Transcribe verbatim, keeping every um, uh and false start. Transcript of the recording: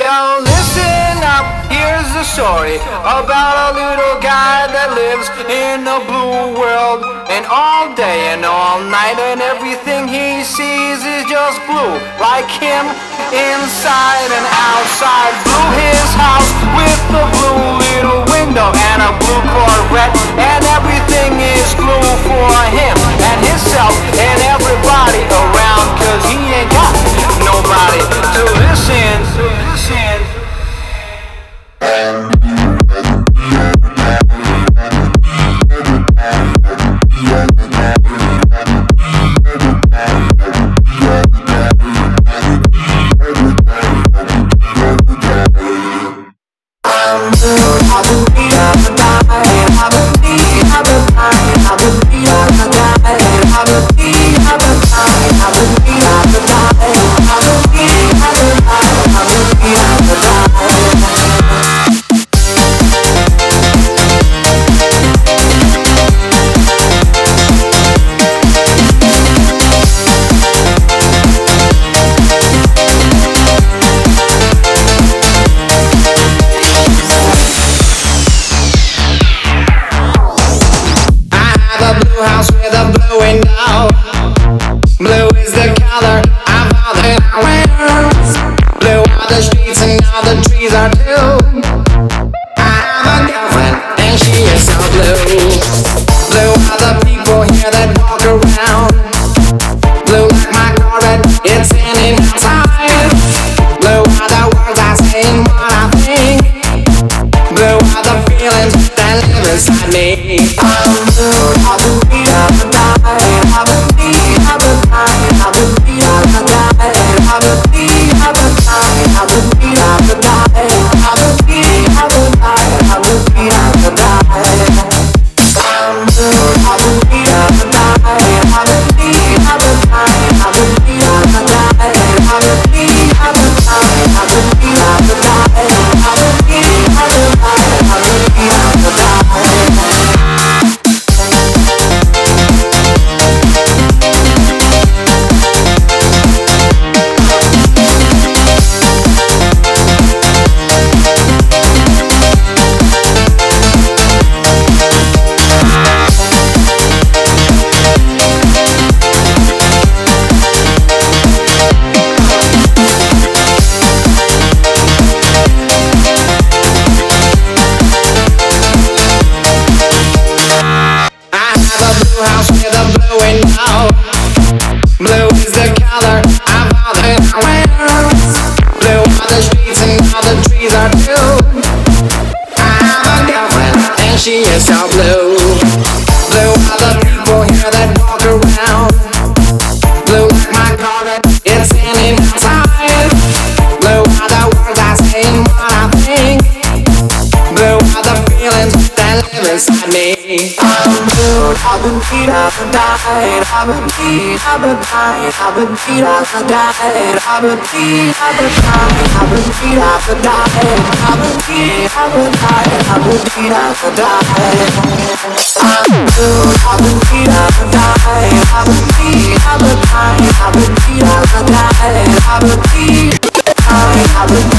Well, listen up, here's a story about a little guy that lives in a blue world. And all day and all night and everything he sees is just blue. Like him, inside and outside. Blue his house with a blue little window and a blue Corvette. And everything is blue for him and himself and everybody around. Cause he ain't got nobody to listen to. House with a blue window. Blue is the color of all that I wear. Blue are the streets and all the trees are too. I have a girlfriend and she is so blue. Blue are the people here that walk around. Blue like my Corvette, it's standing outside. Blue are the words I say and what I think. Blue are the feelings that live inside me. I'm blue, I'm blue. House with a blue window. Blue is the color of all that I wear. Blue are the streets and all the trees are too. I have a girlfriend and she is so blue. Blue are the people here that walk around. Blue like my Corvette, it's standing outside. Blue are the words I say and what I think. Blue are the feelings that live inside me. I'm blue, I've been beat up and died. I've been beat, I've been died. I've been beat up and died. I've been beat, I've been died. I've been beat up and died. I've been beat, I've been died. I've been beat up and died. I'm blue, I've been beat up and died. I've been beat, I've been died. I've been beat up and died. I've been beat, I've been